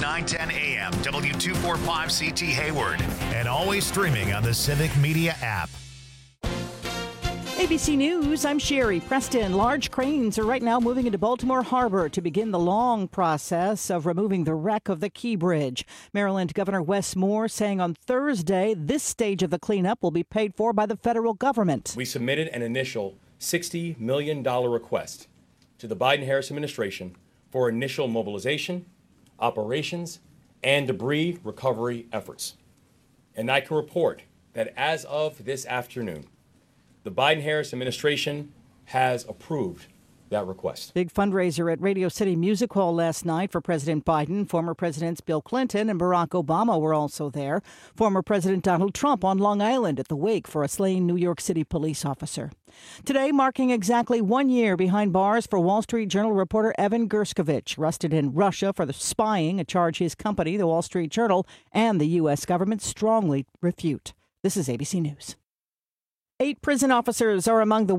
910 AM, W245CT Hayward, and always streaming on the Civic Media app. ABC News, I'm Sherry Preston. Large cranes are right now moving into Baltimore Harbor to begin the long process of removing the wreck of the Key Bridge. Maryland Governor Wes Moore saying on Thursday this stage of the cleanup will be paid for by the federal government. We submitted an initial $60 million request to the Biden-Harris administration for initial mobilization, operations, and debris recovery efforts. And I can report that as of this afternoon, the Biden-Harris administration has approved that request. Big fundraiser at Radio City Music Hall last night for President Biden. Former Presidents Bill Clinton and Barack Obama were also there. Former President Donald Trump on Long Island at the wake for a slain New York City police officer. Today marking exactly 1 year behind bars for Wall Street Journal reporter Evan Gershkovich, arrested in Russia for the spying, a charge his company, the Wall Street Journal, and the U.S. government strongly refute. This is ABC News. 8 prison officers are among the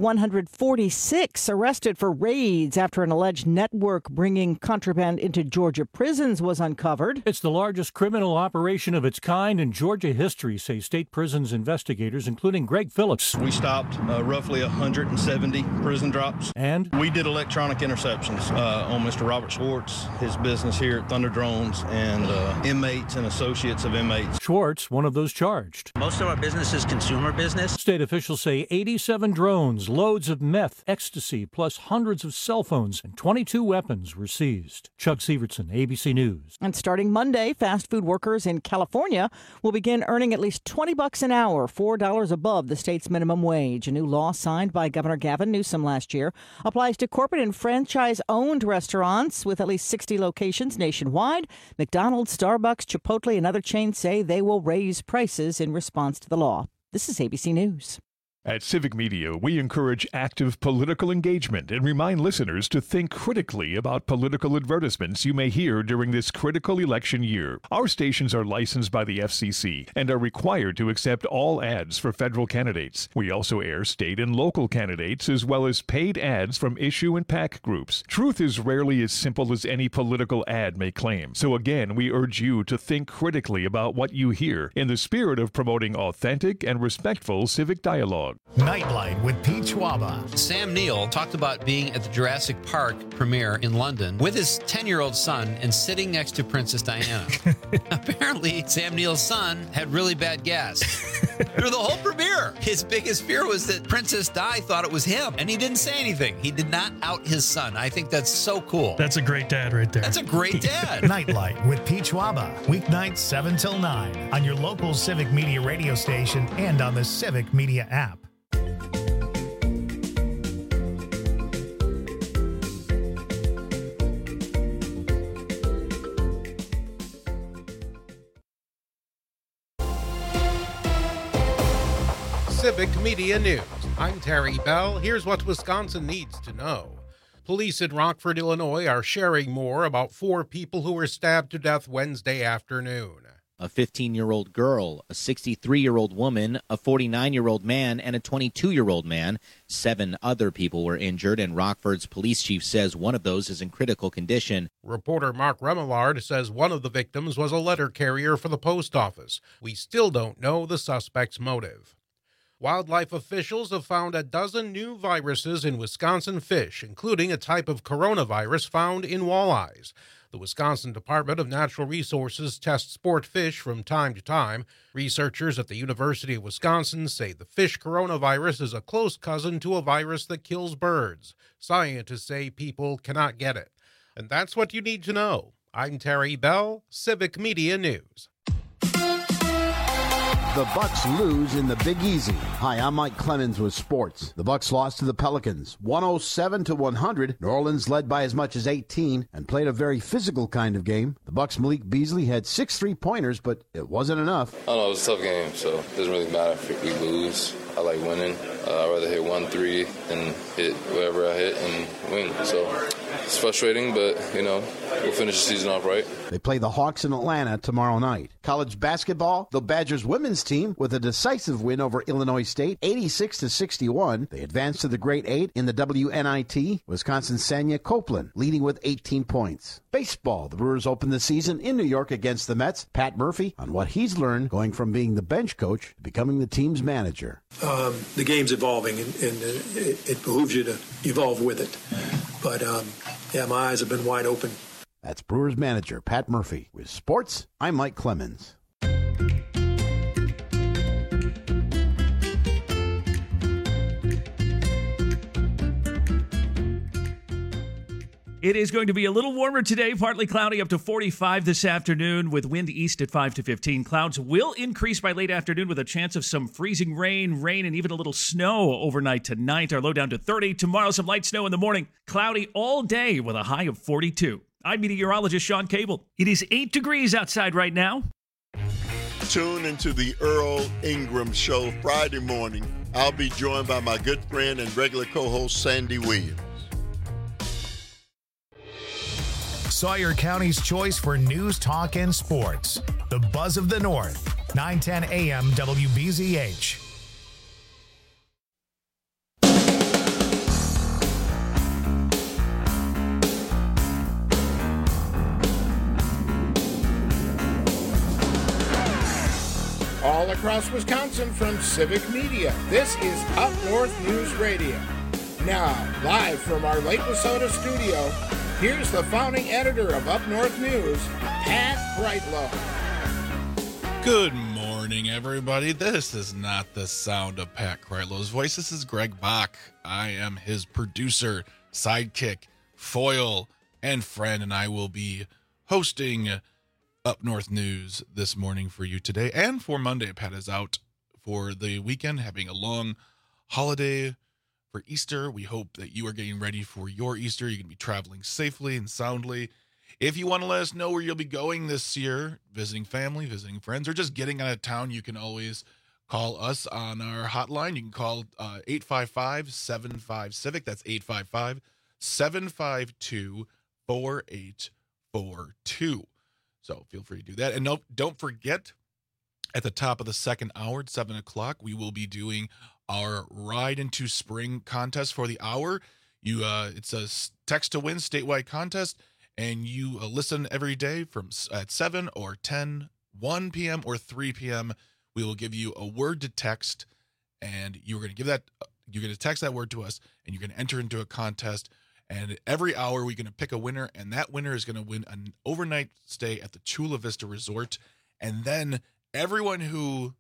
146 arrested for raids after an alleged network bringing contraband into Georgia prisons was uncovered. It's the largest criminal operation of its kind in Georgia history, say state prisons investigators, including Greg Phillips. We stopped roughly 170 prison drops. And we did electronic interceptions on Mr. Robert Schwartz, his business here at Thunder Drones, and inmates and associates of inmates. Schwartz, one of those charged. Most of our business is consumer business. State officials say 87 drones, loads of meth, ecstasy, plus hundreds of cell phones and 22 weapons were seized. Chuck Severson, ABC News. And starting Monday, fast food workers in California will begin earning at least $20 an hour, $4 above the state's minimum wage. A new law signed by Governor Gavin Newsom last year applies to corporate and franchise-owned restaurants with at least 60 locations nationwide. McDonald's, Starbucks, Chipotle, and other chains say they will raise prices in response to the law. This is ABC News. At Civic Media, we encourage active political engagement and remind listeners to think critically about political advertisements you may hear during this critical election year. Our stations are licensed by the FCC and are required to accept all ads for federal candidates. We also air state and local candidates as well as paid ads from issue and PAC groups. Truth is rarely as simple as any political ad may claim. So again, we urge you to think critically about what you hear in the spirit of promoting authentic and respectful civic dialogue. Nightlight with Pete Schwaba. Sam Neill talked about being at the Jurassic Park premiere in London with his 10-year-old son and sitting next to Princess Diana. Apparently, Sam Neill's son had really bad gas. Through the whole premiere, his biggest fear was that Princess Di thought it was him, and he didn't say anything. He did not out his son. I think that's so cool. That's a great dad right there. That's a great dad. Nightlight with Pete Schwaba. Weeknights 7 till 9 on your local Civic Media radio station and on the Civic Media app. Civic Media News. I'm Terry Bell. Here's what Wisconsin needs to know. Police in Rockford, Illinois are sharing more about 4 people who were stabbed to death Wednesday afternoon. A 15-year-old girl, a 63-year-old woman, a 49-year-old man, and a 22-year-old man. 7 other people were injured, and Rockford's police chief says one of those is in critical condition. Reporter Mark Remillard says one of the victims was a letter carrier for the post office. We still don't know the suspect's motive. Wildlife officials have found a dozen new viruses in Wisconsin fish, including a type of coronavirus found in walleyes. The Wisconsin Department of Natural Resources tests sport fish from time to time. Researchers at the University of Wisconsin say the fish coronavirus is a close cousin to a virus that kills birds. Scientists say people cannot get it. And that's what you need to know. I'm Terry Bell, Civic Media News. The Bucks lose in the Big Easy. Hi, I'm Mike Clemens with sports. The Bucks lost to the Pelicans, 107-100. New Orleans led by as much as 18 and played a very physical kind of game. The Bucks' Malik Beasley had 6 3-pointers, but it wasn't enough. I don't know, it was a tough game, so it doesn't really matter if we lose. I like winning. I'd rather hit 1 3 than hit whatever I hit and win. So It's frustrating, but, we'll finish the season off right. They play the Hawks in Atlanta tomorrow night. College basketball, the Badgers women's team with a decisive win over Illinois State, 86-61. They advanced to the Great Eight in the WNIT. Wisconsin's Sanya Copeland leading with 18 points. Baseball, the Brewers open the season in New York against the Mets. Pat Murphy on what he's learned going from being the bench coach to becoming the team's manager. The game's evolving, and it behooves you to evolve with it. But, my eyes have been wide open. That's Brewers manager Pat Murphy. With sports, I'm Mike Clemens. It is going to be a little warmer today, partly cloudy, up to 45 this afternoon with wind east at 5 to 15. Clouds will increase by late afternoon with a chance of some freezing rain, and even a little snow overnight tonight. Our low down to 30. Tomorrow, some light snow in the morning. Cloudy all day with a high of 42. I'm meteorologist Sean Cable. It is 8 degrees outside right now. Tune into the Earl Ingram Show Friday morning. I'll be joined by my good friend and regular co-host Sandy Williams. Sawyer County's choice for news, talk, and sports. The Buzz of the North, 910 AM WBZH. All across Wisconsin from Civic Media, this is Up North News Radio. Now, live from our Lake Wissota studio, here's the founding editor of Up North News, Pat Kreitlow. Good morning, everybody. This is not the sound of Pat Kreitlow's voice. This is Greg Bach. I am his producer, sidekick, foil, and friend, and I will be hosting Up North News this morning for you today and for Monday. Pat is out for the weekend, having a long holiday for Easter. We hope that you are getting ready for your Easter. You can be traveling safely and soundly. If you want to let us know where you'll be going this year, visiting family, visiting friends, or just getting out of town, you can always call us on our hotline. You can call 855-75-CIVIC. That's 855-752-4842. So feel free to do that. And don't forget, at the top of the second hour at 7 o'clock, we will be doing our Ride into Spring contest for the hour. It's a text to win statewide contest, and you listen every day from at 7 or 10, 1 p.m. or 3 p.m. We will give you a word to text, and you're going to text that word to us, and you're going to enter into a contest. And every hour we're going to pick a winner, and that winner is going to win an overnight stay at the Chula Vista Resort. And then everyone who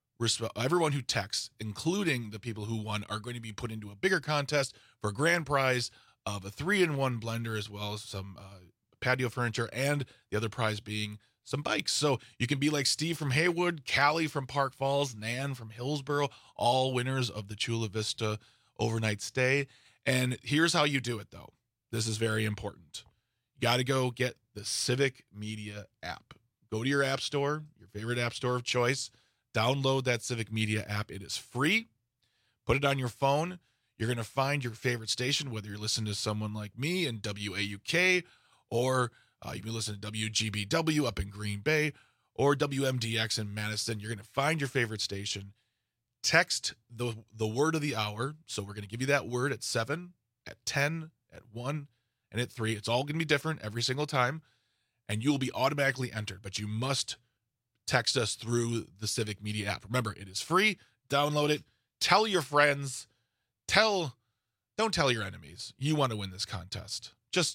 texts, including the people who won, are going to be put into a bigger contest for a grand prize of a 3-in-1 blender, as well as some patio furniture, and the other prize being some bikes. So you can be like Steve from Haywood, Callie from Park Falls, Nan from Hillsboro, all winners of the Chula Vista overnight stay. And here's how you do it, though. This is very important. You got to go get the Civic Media app. Go to your app store, your favorite app store of choice. Download that Civic Media app. It is free. Put it on your phone. You're going to find your favorite station, whether you're listening to someone like me in WAUK, or you can listen to WGBW up in Green Bay, or WMDX in Madison. You're going to find your favorite station. Text the word of the hour. So we're going to give you that word at 7, at 10, at 1, and at 3. It's all going to be different every single time, and you will be automatically entered. But you must text us through the Civic Media app. Remember, it is free. Download it. Tell your friends. Don't tell your enemies. You want to win this contest.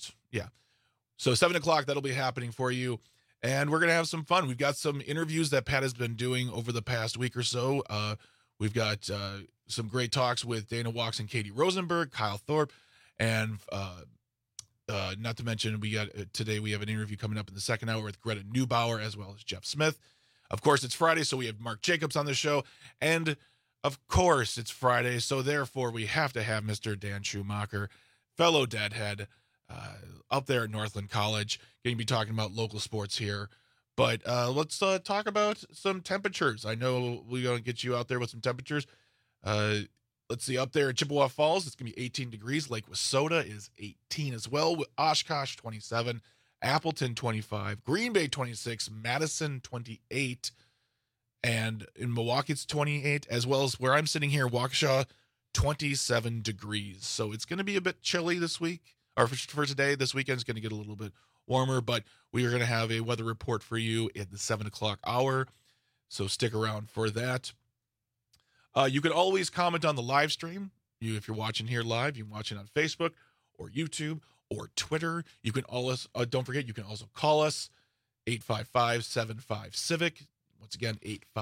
So 7 o'clock, that'll be happening for you. And we're going to have some fun. We've got some interviews that Pat has been doing over the past week or so. We've got some great talks with Dana Walks and Katie Rosenberg, Kyle Thorpe, and not to mention today we have an interview coming up in the second hour with Greta Neubauer as well as Jeff Smith. Of course, it's Friday, so we have Mark Jacobs on the show. And of course, it's Friday, so therefore we have to have Mr. Dan Schumacher, fellow Deadhead, up there at Northland College. Going to be talking about local sports here. But let's talk about some temperatures. I know we're going to get you out there with some temperatures. Let's see, up there at Chippewa Falls, it's going to be 18 degrees. Lake Wissota is 18 as well, with Oshkosh 27, Appleton 25, Green Bay 26, Madison 28, and in Milwaukee it's 28, as well as where I'm sitting here, Waukesha, 27 degrees. So it's going to be a bit chilly this week, or for today. This weekend's going to get a little bit warmer, but we are going to have a weather report for you at the 7 o'clock hour, so stick around for that. You can always comment on the live stream. If you're watching here live, you can watch it on Facebook or YouTube or Twitter. You can always, don't forget, you can also call us, 855-75-CIVIC. Once again,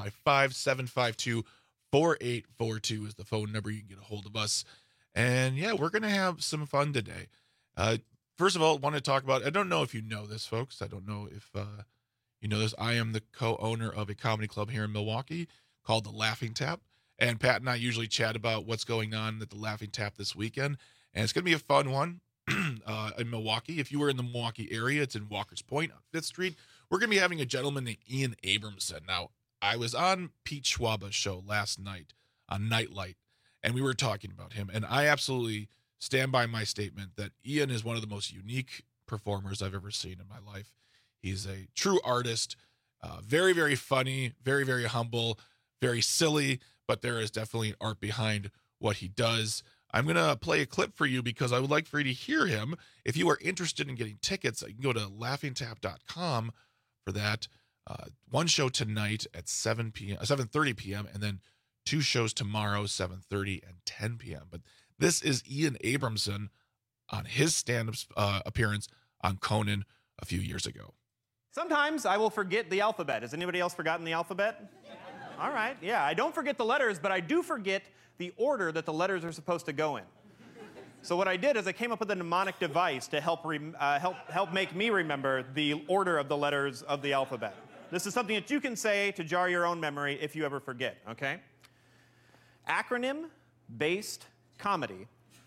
855-752-4842 is the phone number. You can get a hold of us. And yeah, we're going to have some fun today. First of all, I want to talk about, I don't know if you know this, folks. I don't know if you know this. I am the co-owner of a comedy club here in Milwaukee called The Laughing Tap. And Pat and I usually chat about what's going on at the Laughing Tap this weekend. And it's going to be a fun one in Milwaukee. If you were in the Milwaukee area, it's in Walker's Point on 5th Street. We're going to be having a gentleman named Ian Abramson. Now, I was on Pete Schwaba's show last night on Nightlight, and we were talking about him. And I absolutely stand by my statement that Ian is one of the most unique performers I've ever seen in my life. He's a true artist, very, very funny, very, very humble, very silly, but there is definitely an art behind what he does. I'm going to play a clip for you because I would like for you to hear him. If you are interested in getting tickets, you can go to laughingtap.com for that. One show tonight at 7:30 p.m., and then 2 shows tomorrow, 7:30 and 10 p.m. But this is Ian Abramson on his stand-up appearance on Conan a few years ago. Sometimes I will forget the alphabet. Has anybody else forgotten the alphabet? All right, yeah, I don't forget the letters, but I do forget the order that the letters are supposed to go in. So what I did is I came up with a mnemonic device to help make me remember the order of the letters of the alphabet. This is something that you can say to jar your own memory if you ever forget, okay? Acronym-based comedy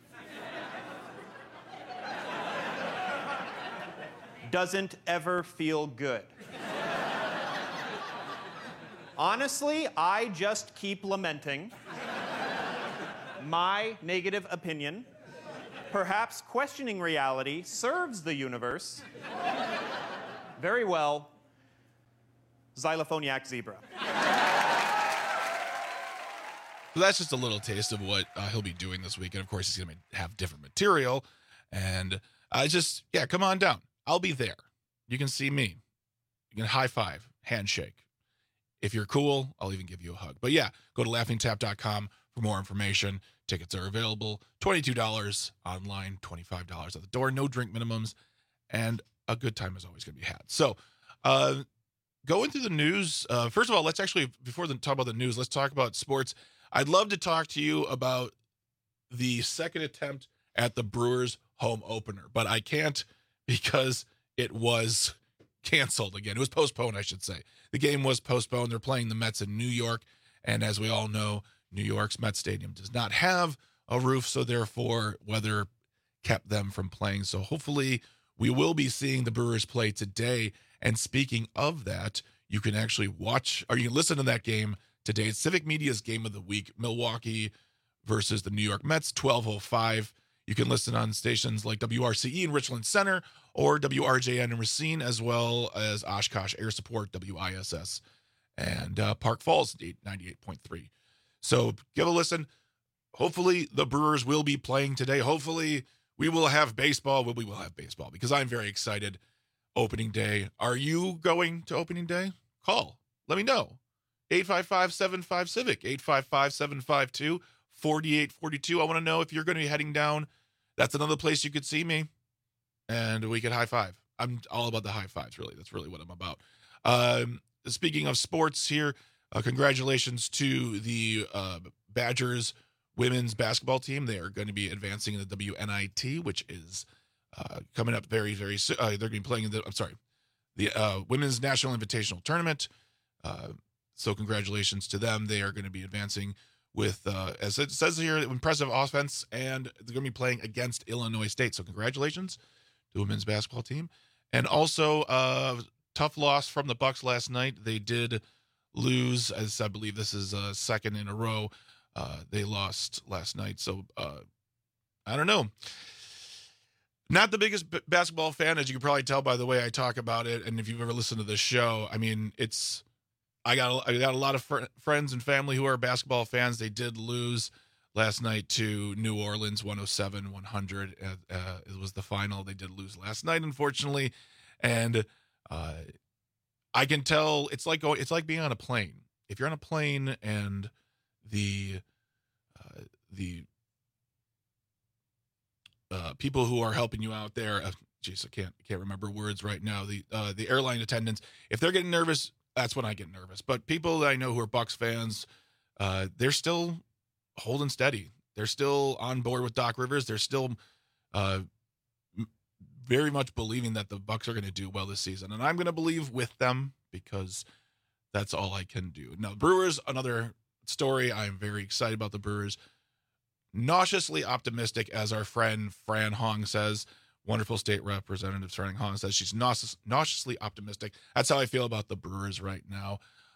doesn't ever feel good. Honestly, I just keep lamenting my negative opinion. Perhaps questioning reality serves the universe. Very well, Xylophoniac Zebra. So that's just a little taste of what he'll be doing this weekend. Of course, he's going to have different material. And come on down. I'll be there. You can see me. You can high five, handshake. If you're cool, I'll even give you a hug. But yeah, go to laughingtap.com for more information. Tickets are available. $22 online, $25 at the door. No drink minimums. And a good time is always going to be had. So going through the news, first of all, let's actually, before we talk about the news, let's talk about sports. I'd love to talk to you about the second attempt at the Brewers home opener, but I can't because it was canceled again. It was postponed, I should say. The game was postponed. They're playing the Mets in New York, and as we all know, New York's Mets Stadium does not have a roof, so therefore weather kept them from playing. So hopefully we will be seeing the Brewers play today. And speaking of that, you can actually watch, or you can listen to that game today. It's Civic Media's Game of the Week, Milwaukee versus the New York Mets, 12:05. You can listen on stations like WRCE in Richland Center or WRJN in Racine, as well as Oshkosh Air Support, WISS, and Park Falls, 98.3. So give a listen. Hopefully the Brewers will be playing today. Hopefully we will have baseball. We will have baseball because I'm very excited. Opening day. Are you going to opening day? Call. Let me know. 855-75-CIVIC, 855-752-4842. I want to know if you're going to be heading down. That's another place you could see me, and we could high five. I'm all about the high fives, really. That's really what I'm about. Speaking of sports here, congratulations to the Badgers women's basketball team. They are going to be advancing in the WNIT, which is coming up very, very soon. They're going to be playing in the Women's National Invitational Tournament. So congratulations to them. They are going to be advancing with, as it says here, impressive offense, and they're going to be playing against Illinois State. So congratulations to the women's basketball team. And also, tough loss from the Bucks last night. They did lose, as I believe this is second in a row, they lost last night. So I don't know. Not the biggest basketball fan, as you can probably tell by the way I talk about it. And if you've ever listened to this show, I mean, I got a lot of friends and family who are basketball fans. They did lose last night to New Orleans, 107-100. It was the final. They did lose last night, unfortunately. And I can tell it's like being on a plane. If you're on a plane and the people who are helping you out there, geez, I can't remember words right now. The airline attendants, if they're getting nervous, that's when I get nervous. But people that I know who are Bucks fans, they're still holding steady. They're still on board with Doc Rivers. They're still very much believing that the Bucks are going to do well this season, and I'm going to believe with them because that's all I can do. Now, Brewers, another story. I'm very excited about the Brewers. Nauseously optimistic, as our friend Fran Hong says. Wonderful state representative Fran Hong says she's nauseously optimistic. That's how I feel about the Brewers right now.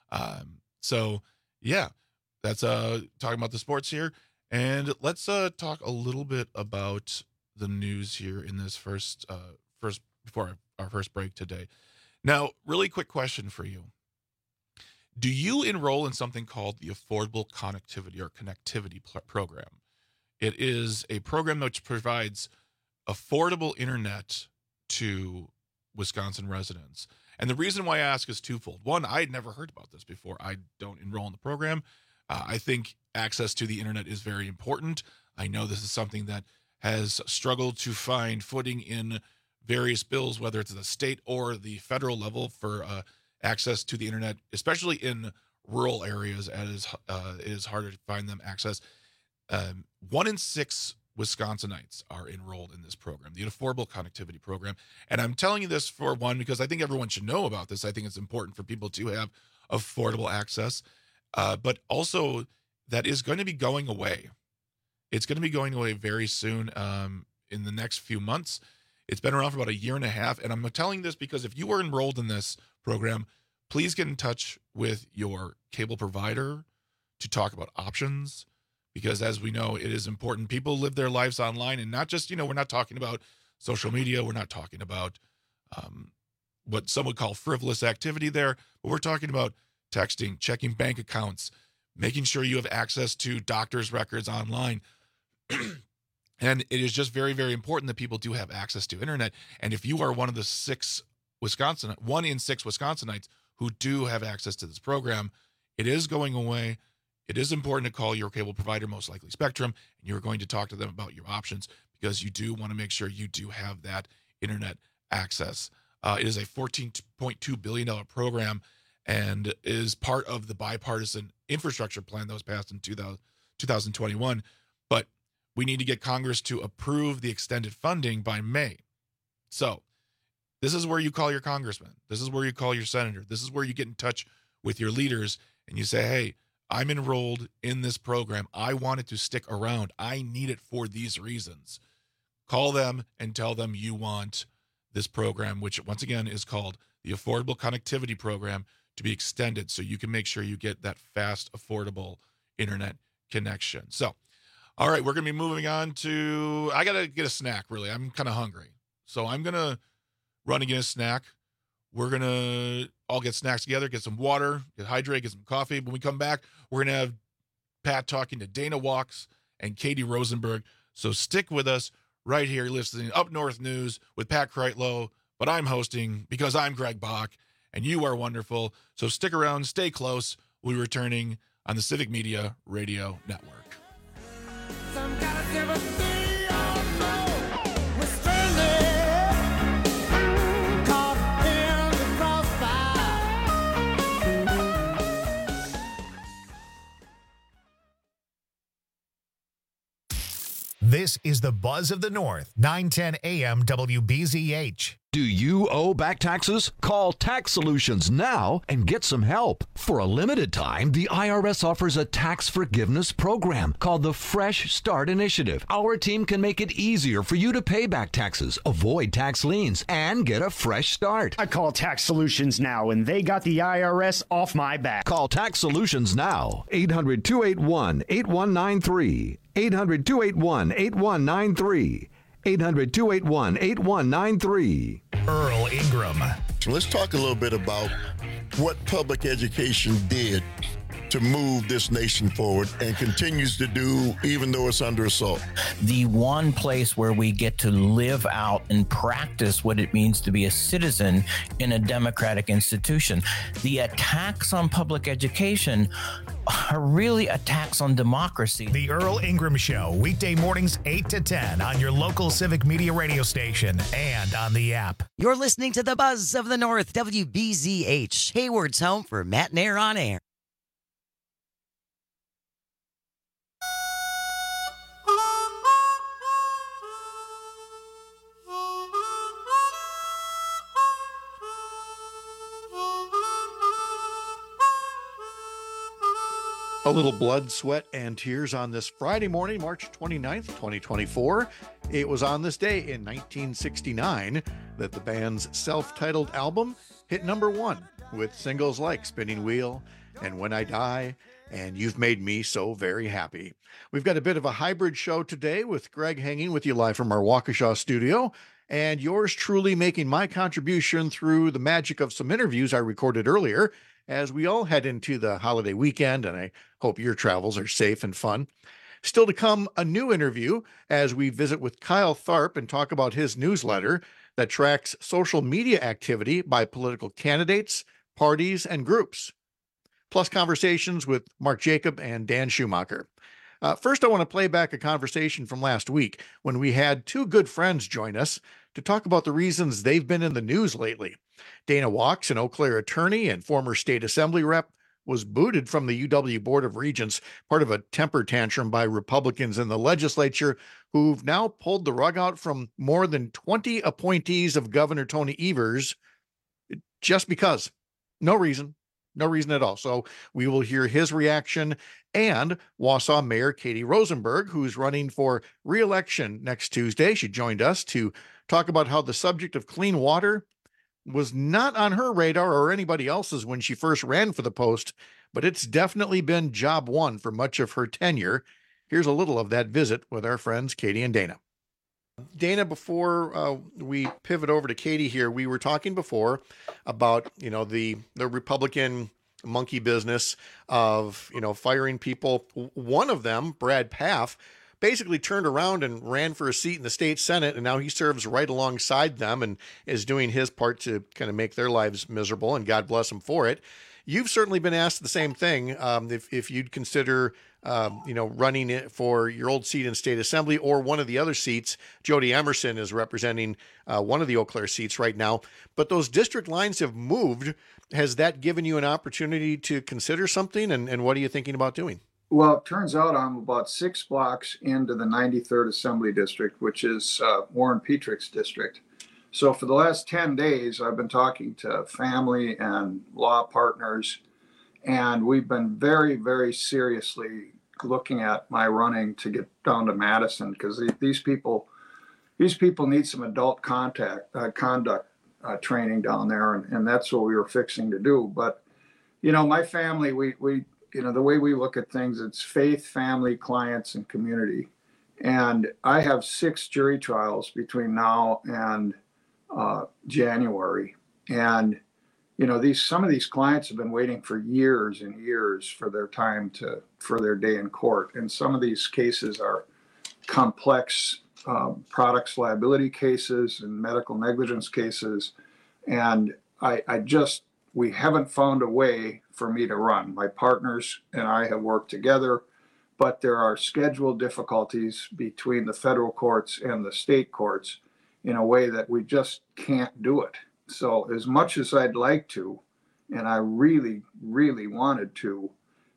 So yeah, that's talking about the sports here, and let's talk a little bit about the news here in this first before our first break today. Now, really quick question for you. Do you enroll in something called the Affordable Connectivity or Connectivity Program? It is a program which provides affordable internet to Wisconsin residents. And the reason why I ask is twofold. One, I had never heard about this before. I don't enroll in the program. I think access to the internet is very important. I know this is something that has struggled to find footing in various bills, whether it's the state or the federal level, for access to the internet, especially in rural areas, as it is harder to find them access. 1 in 6 Wisconsinites are enrolled in this program, the Affordable Connectivity Program. And I'm telling you this for one, because I think everyone should know about this. I think it's important for people to have affordable access, but also that is going to be going away. It's going to be going away very soon, in the next few months. It's been around for about a year and a half. And I'm telling this because if you are enrolled in this program, please get in touch with your cable provider to talk about options. Because as we know, it is important. People live their lives online, and not just, we're not talking about social media. We're not talking about what some would call frivolous activity there, but we're talking about texting, checking bank accounts, making sure you have access to doctor's records online. And it is just very, very important that people do have access to internet. And if you are one of the 1 in 6 Wisconsinites who do have access to this program, it is going away. It is important to call your cable provider, most likely Spectrum, and you're going to talk to them about your options because you do want to make sure you do have that internet access. It is a $14.2 billion program and is part of the bipartisan infrastructure plan that was passed in 2021. But we need to get Congress to approve the extended funding by May. So this is where you call your congressman. This is where you call your senator. This is where you get in touch with your leaders and you say, hey, I'm enrolled in this program. I want it to stick around. I need it for these reasons. Call them and tell them you want this program, which once again is called the Affordable Connectivity Program, to be extended so you can make sure you get that fast, affordable internet connection. So, all right, we're going to be moving on to, I got to get a snack, really. I'm kind of hungry. So I'm going to run and get a snack. We're going to all get snacks together, get some water, get hydrated, get some coffee. When we come back, we're going to have Pat talking to Dana Walks and Katie Rosenberg. So stick with us right here, listening Up North News with Pat Kreitlow. But I'm hosting because I'm Greg Bach, and you are wonderful. So stick around, stay close. We're returning on the Civic Media Radio Network. This is the Buzz of the North, 910 AM WBZH. Do you owe back taxes? Call Tax Solutions now and get some help. For a limited time, the IRS offers a tax forgiveness program called the Fresh Start Initiative. Our team can make it easier for you to pay back taxes, avoid tax liens, and get a fresh start. I call Tax Solutions now, and they got the IRS off my back. Call Tax Solutions now. 800-281-8193. 800-281-8193. 800-281-8193. Earl Ingram. Let's talk a little bit about what public education did to move this nation forward and continues to do even though it's under assault. The one place where we get to live out and practice what it means to be a citizen in a democratic institution. The attacks on public education are really attacks on democracy. The Earl Ingram Show, weekday mornings 8 to 10 on your local Civic Media radio station and on the app. You're listening to the Buzz of the North, WBZH, Hayward's home for Matt Nair on air. A little blood, sweat, and tears on this Friday morning, March 29th, 2024. It was on this day in 1969 that the band's self-titled album hit number one with singles like Spinning Wheel and When I Die and You've Made Me So Very Happy. We've got a bit of a hybrid show today with Greg hanging with you live from our Waukesha studio and yours truly making my contribution through the magic of some interviews I recorded earlier as we all head into the holiday weekend, and I hope your travels are safe and fun. Still to come, a new interview as we visit with Kyle Tharp and talk about his newsletter that tracks social media activity by political candidates, parties, and groups. Plus conversations with Mark Jacob and Dan Schumacher. First, I want to play back a conversation from last week when we had two good friends join us to talk about the reasons they've been in the news lately. Dana Wachs, an Eau Claire attorney and former state assembly rep, was booted from the UW Board of Regents, part of a temper tantrum by Republicans in the legislature, who've now pulled the rug out from more than 20 appointees of Governor Tony Evers just because. No reason at all. So we will hear his reaction, and Wausau Mayor Katie Rosenberg, who's running for re-election next Tuesday. She joined us to talk about how the subject of clean water was not on her radar or anybody else's when she first ran for the post, but it's definitely been job one for much of her tenure. Here's a little of that visit with our friends Katie and Dana. Dana, before we pivot over to Katie here, we were talking before about, the Republican monkey business of, firing people. One of them, Brad Pfaff, basically turned around and ran for a seat in the state Senate, and now he serves right alongside them and is doing his part to kind of make their lives miserable, and God bless him for it. You've certainly been asked the same thing, if you'd consider, running it for your old seat in state assembly or one of the other seats. Jody Emerson is representing one of the Eau Claire seats right now, but those district lines have moved. Has that given you an opportunity to consider something, and what are you thinking about doing? Well, it turns out I'm about 6 blocks into the 93rd Assembly District, which is Warren Petrick's district. So for the last 10 days, I've been talking to family and law partners, and we've been very, very seriously looking at my running to get down to Madison, because these people need some adult conduct training down there, and that's what we were fixing to do. But, my family, we the way we look at things, it's faith, family, clients, and community. And I have 6 jury trials between now and January. And, some of these clients have been waiting for years and years for their for their day in court. And some of these cases are complex products liability cases and medical negligence cases. And we haven't found a way for me to run. My partners and I have worked together, but there are schedule difficulties between the federal courts and the state courts in a way that we just can't do it. So as much as I'd like to, and I really, really wanted to,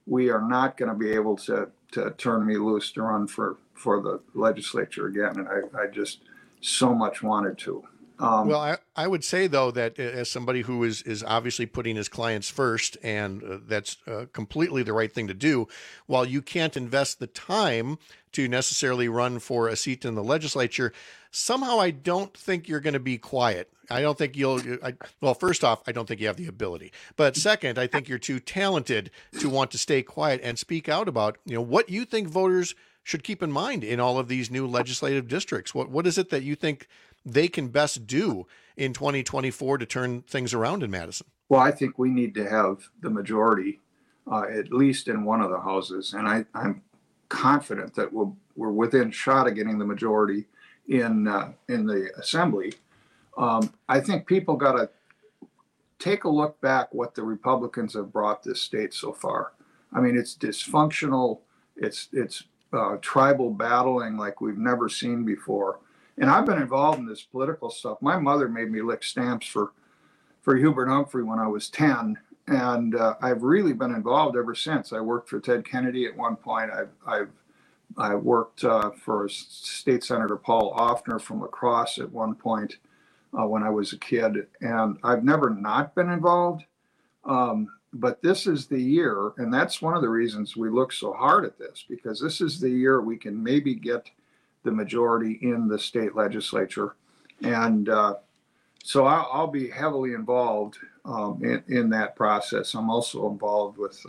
we are not going to be able to turn me loose to run for the legislature again. And I just so much wanted to. Well, I would say, though, that as somebody who is obviously putting his clients first, and that's completely the right thing to do, while you can't invest the time to necessarily run for a seat in the legislature, somehow I don't think you're going to be quiet. I don't think well, first off, I don't think you have the ability. But second, I think you're too talented to want to stay quiet and speak out about, what you think voters should keep in mind in all of these new legislative districts. What is it that you think they can best do in 2024 to turn things around in Madison? Well, I think we need to have the majority, at least in one of the houses. And I'm confident that we're within shot of getting the majority in the assembly. I think people got to take a look back what the Republicans have brought this state so far. I mean, it's dysfunctional. It's tribal battling like we've never seen before. And I've been involved in this political stuff. My mother made me lick stamps for Hubert Humphrey when I was 10. And I've really been involved ever since. I worked for Ted Kennedy at one point. I worked for State Senator Paul Offner from La Crosse at one point when I was a kid. And I've never not been involved. But this is the year, and that's one of the reasons we look so hard at this, because this is the year we can maybe get the majority in the state legislature. And so I'll be heavily involved in that process. I'm also involved with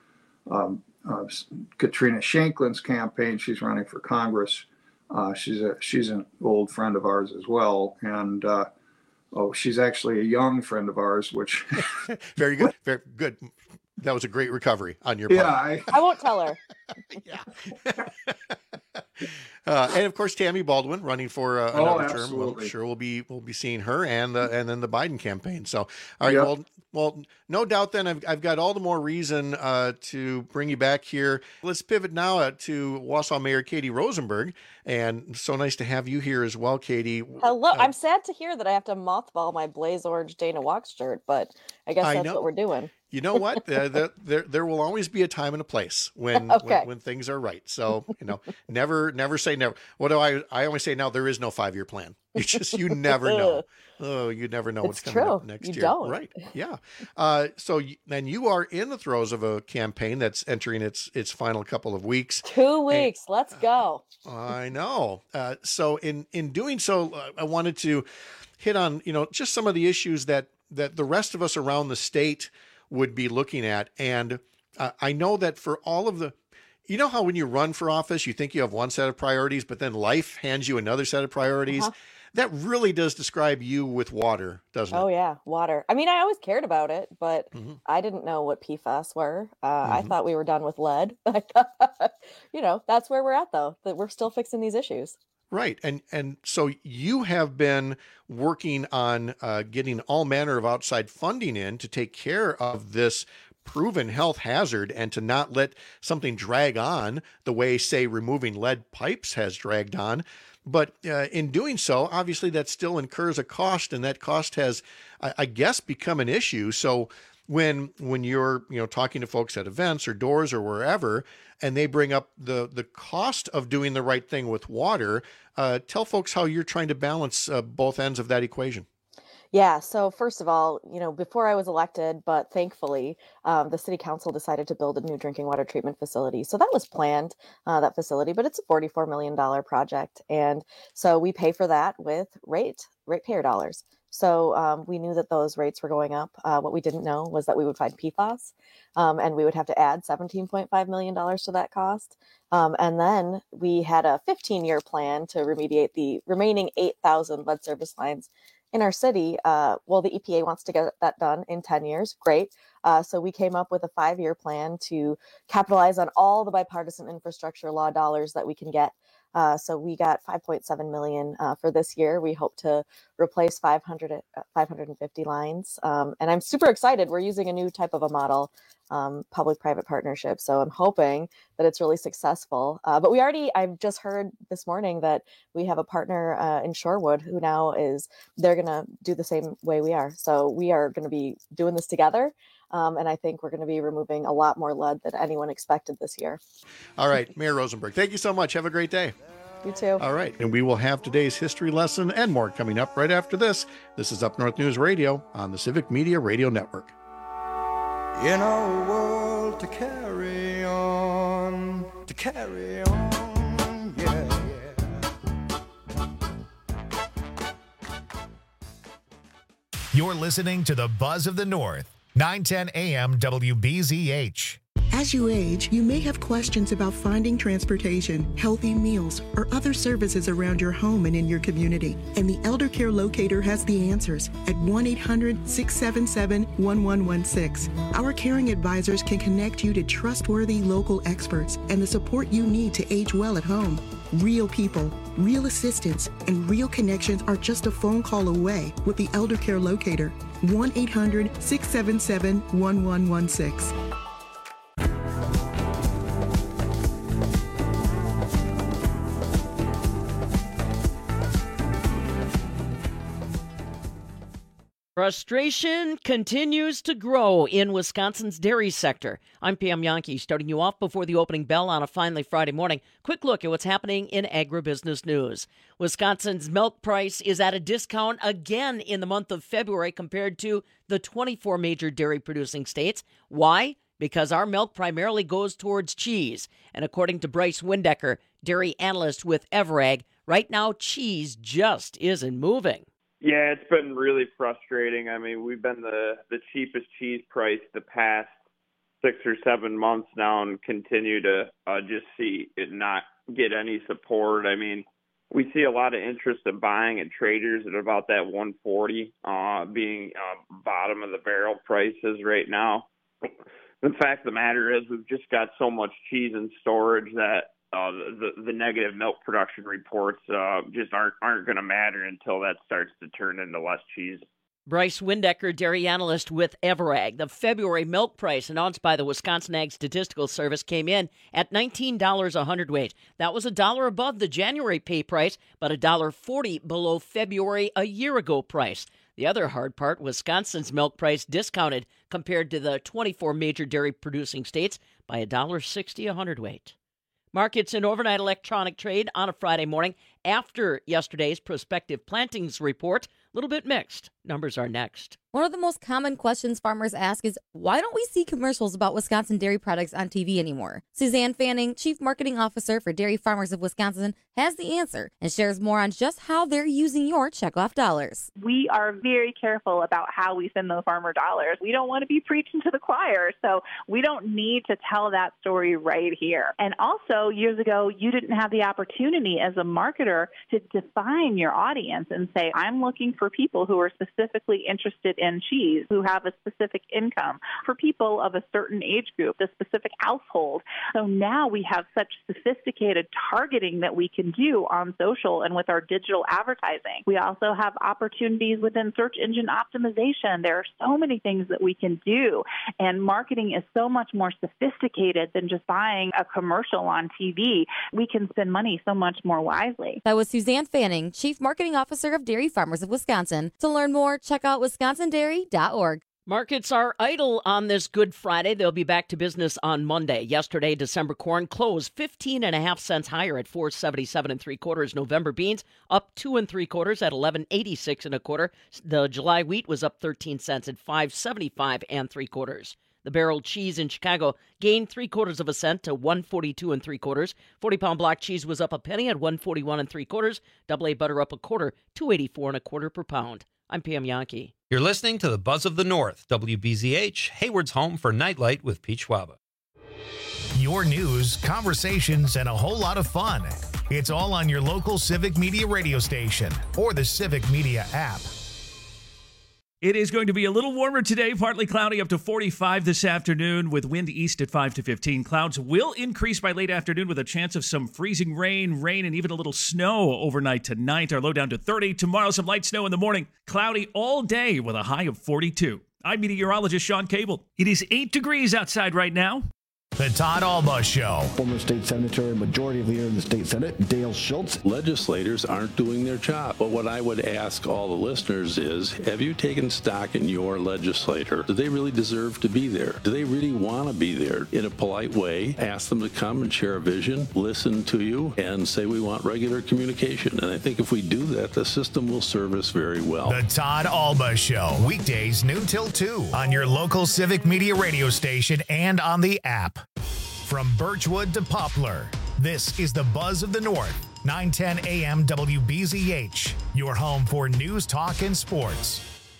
Katrina Shanklin's campaign. She's running for Congress. She's an old friend of ours as well. And she's actually a young friend of ours, which very good. Very good. That was a great recovery on your part. Yeah, I won't tell her. And of course, Tammy Baldwin running for another term. Absolutely. I'm sure we'll be seeing her and then the Biden campaign. So, all right. Yep. Well, no doubt. Then I've got all the more reason to bring you back here. Let's pivot now to Wausau Mayor Katie Rosenberg, and so nice to have you here as well, Katie. Hello. I'm sad to hear that I have to mothball my blaze orange Dana Walks shirt, but I guess that's what we're doing. You know what? There will always be a time and a place when things are right. So, never say never. What do I always say now? There is no 5-year plan. You never know. Oh, you never know what's coming up next year. Don't. Right. Yeah. So then you are in the throes of a campaign that's entering its final couple of weeks. 2 weeks. Let's go. I know. So in doing so, I wanted to hit on, just some of the issues that the rest of us around the state would be looking at. And I know that for all of how when you run for office, you think you have one set of priorities, but then life hands you another set of priorities. Uh-huh. That really does describe you with water, doesn't it? Oh, yeah, water. I mean, I always cared about it, but I didn't know what PFAS were. I thought we were done with lead. That's where we're at, though, that we're still fixing these issues. Right. And so you have been working on getting all manner of outside funding in to take care of this proven health hazard and to not let something drag on the way, say, removing lead pipes has dragged on. But in doing so, obviously that still incurs a cost, and that cost has, I guess, become an issue. So when you're talking to folks at events or doors or wherever, and they bring up the cost of doing the right thing with water, tell folks how you're trying to balance both ends of that equation. Yeah. So first of all, before I was elected, but thankfully, the city council decided to build a new drinking water treatment facility. So that was planned, that facility, but it's a $44 million project. And so we pay for that with ratepayer dollars. So we knew that those rates were going up. What we didn't know was that we would find PFAS, and we would have to add $17.5 million to that cost. And then we had a 15-year plan to remediate the remaining 8,000 lead service lines in our city. The EPA wants to get that done in 10 years. Great. So we came up with a 5-year plan to capitalize on all the bipartisan infrastructure law dollars that we can get. So we got $5.7 million for this year. We hope to replace 550 lines. And I'm super excited. We're using a new type of a model, public-private partnership. So I'm hoping that it's really successful. But I've just heard this morning that we have a partner in Shorewood who now they're going to do the same way we are. So we are going to be doing this together. And I think we're going to be removing a lot more lead than anyone expected this year. All right, Mayor Rosenberg, thank you so much. Have a great day. You too. All right, and we will have today's history lesson and more coming up right after this. This is Up North News Radio on the Civic Media Radio Network. In a world to carry on, yeah. You're listening to the Buzz of the North, 910 AM WBZH. As you age, you may have questions about finding transportation, healthy meals, or other services around your home and in your community. And the Elder Care Locator has the answers at 1-800-677-1116. Our caring advisors can connect you to trustworthy local experts and the support you need to age well at home. Real people, real assistance, and real connections are just a phone call away with the Elder Care Locator. 1-800-677-1116. Frustration continues to grow in Wisconsin's dairy sector. I'm Pam Yankee, starting you off before the opening bell on a finally Friday morning. Quick look at what's happening in agribusiness news. Wisconsin's milk price is at a discount again in the month of February compared to the 24 major dairy-producing states. Why? Because our milk primarily goes towards cheese. And according to Bryce Windecker, dairy analyst with Everag, right now cheese just isn't moving. Yeah, it's been really frustrating. I mean, we've been the cheapest cheese price the past 6 or 7 months now and continue to just see it not get any support. I mean, we see a lot of interest in buying at traders at about that 140 being bottom of the barrel prices right now. The fact of the matter is we've just got so much cheese in storage that the negative milk production reports just aren't going to matter until that starts to turn into less cheese. Bryce Windecker, dairy analyst with Everag. The February milk price announced by the Wisconsin Ag Statistical Service came in at $19 a hundredweight. That was $1 above the January pay price, but $1.40 below February a year ago price. The other hard part, Wisconsin's milk price discounted compared to the 24 major dairy producing states by $1.60 a hundredweight. Markets in overnight electronic trade on a Friday morning after yesterday's prospective plantings report. A little bit mixed. Numbers are next. One of the most common questions farmers ask is, why don't we see commercials about Wisconsin dairy products on TV anymore? Suzanne Fanning, Chief Marketing Officer for Dairy Farmers of Wisconsin, has the answer and shares more on just how they're using your checkoff dollars. We are very careful about how we spend those farmer dollars. We don't want to be preaching to the choir, so we don't need to tell that story right here. And also, years ago, you didn't have the opportunity as a marketer to define your audience and say, I'm looking for people who are specifically interested in cheese, who have a specific income, for people of a certain age group, a specific household. So now we have such sophisticated targeting that we can do on social and with our digital advertising. We also have opportunities within search engine optimization. There are so many things that we can do, and marketing is so much more sophisticated than just buying a commercial on TV. We can spend money so much more wisely. That was Suzanne Fanning, Chief Marketing Officer of Dairy Farmers of Wisconsin. To learn more, check out wisconsindairy.org. Markets are idle on this Good Friday. They'll be back to business on Monday. Yesterday, December corn closed 15.5 cents higher at $4.77 3/4. November beans up 2 3/4 at $11.86 1/4. The July wheat was up 13 cents at $5.75 3/4. The barrel cheese in Chicago gained 3/4 cent to $1.42 3/4. 40-pound block cheese was up a penny at $1.41 3/4. Double A butter up a quarter, $2.84 1/4 per pound. I'm Pam Yankee. You're listening to the Buzz of the North, WBZH, Hayward's home for Nightlight with Pete Schwaba. Your news, conversations, and a whole lot of fun. It's all on your local Civic Media radio station or the Civic Media app. It is going to be a little warmer today, partly cloudy, up to 45 this afternoon with wind east at 5 to 15. Clouds will increase by late afternoon with a chance of some freezing rain, and even a little snow overnight tonight. Our low down to 30. Tomorrow, some light snow in the morning. Cloudy all day with a high of 42. I'm meteorologist Sean Cable. It is 8 degrees outside right now. The Todd Alba Show. Former state senator, majority leader in the state senate, Dale Schultz. Legislators aren't doing their job. But what I would ask all the listeners is, have you taken stock in your legislator? Do they really deserve to be there? Do they really want to be there? In a polite way, ask them to come and share a vision, listen to you, and say we want regular communication. And I think if we do that, the system will serve us very well. The Todd Alba Show. Weekdays noon till 2 on your local Civic Media radio station and on the app. From Birchwood to Poplar, this is the Buzz of the North. 910 AM WBZH, your home for news, talk, and sports.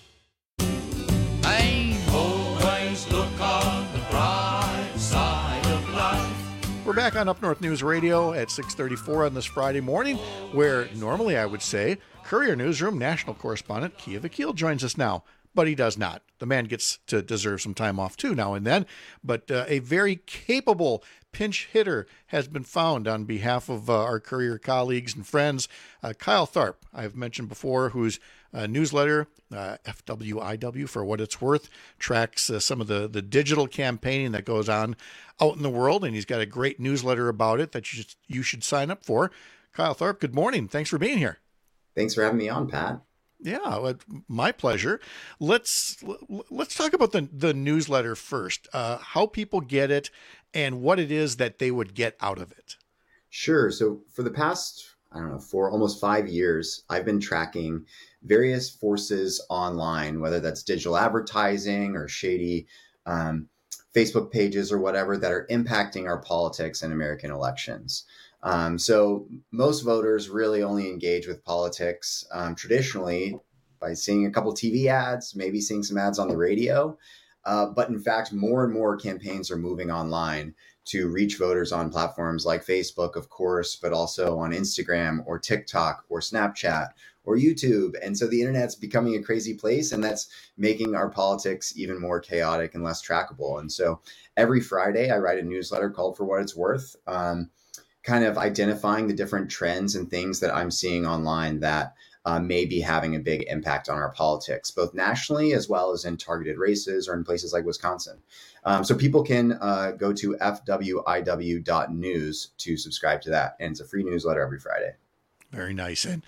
I always look on the bright side of life. We're back on Up North News Radio at 6:34 on this Friday morning, where normally I would say Courier Newsroom national correspondent Kia Vakil joins us now, but he does not. The man gets to deserve some time off too now and then, but a very capable pinch hitter has been found on behalf of our Courier colleagues and friends. Kyle Tharp, I've mentioned before, whose newsletter, FWIW for what it's worth, tracks some of the digital campaigning that goes on out in the world, and he's got a great newsletter about it that you should sign up for. Kyle Tharp, good morning. Thanks for being here. Thanks for having me on, Pat. Yeah, my pleasure. Let's talk about the newsletter first. How people get it and what it is that they would get out of it. Sure. So for the past, for almost 5 years, I've been tracking various forces online, whether that's digital advertising or shady Facebook pages or whatever, that are impacting our politics and American elections. So most voters really only engage with politics traditionally by seeing a couple TV ads, maybe seeing some ads on the radio. But in fact, more and more campaigns are moving online to reach voters on platforms like Facebook, of course, but also on Instagram or TikTok or Snapchat or YouTube. And so the internet's becoming a crazy place, and that's making our politics even more chaotic and less trackable. And so every Friday, I write a newsletter called For What It's Worth, kind of identifying the different trends and things that I'm seeing online that may be having a big impact on our politics, both nationally as well as in targeted races or in places like Wisconsin. So people can go to fwiw.news to subscribe to that. And it's a free newsletter every Friday. Very nice. And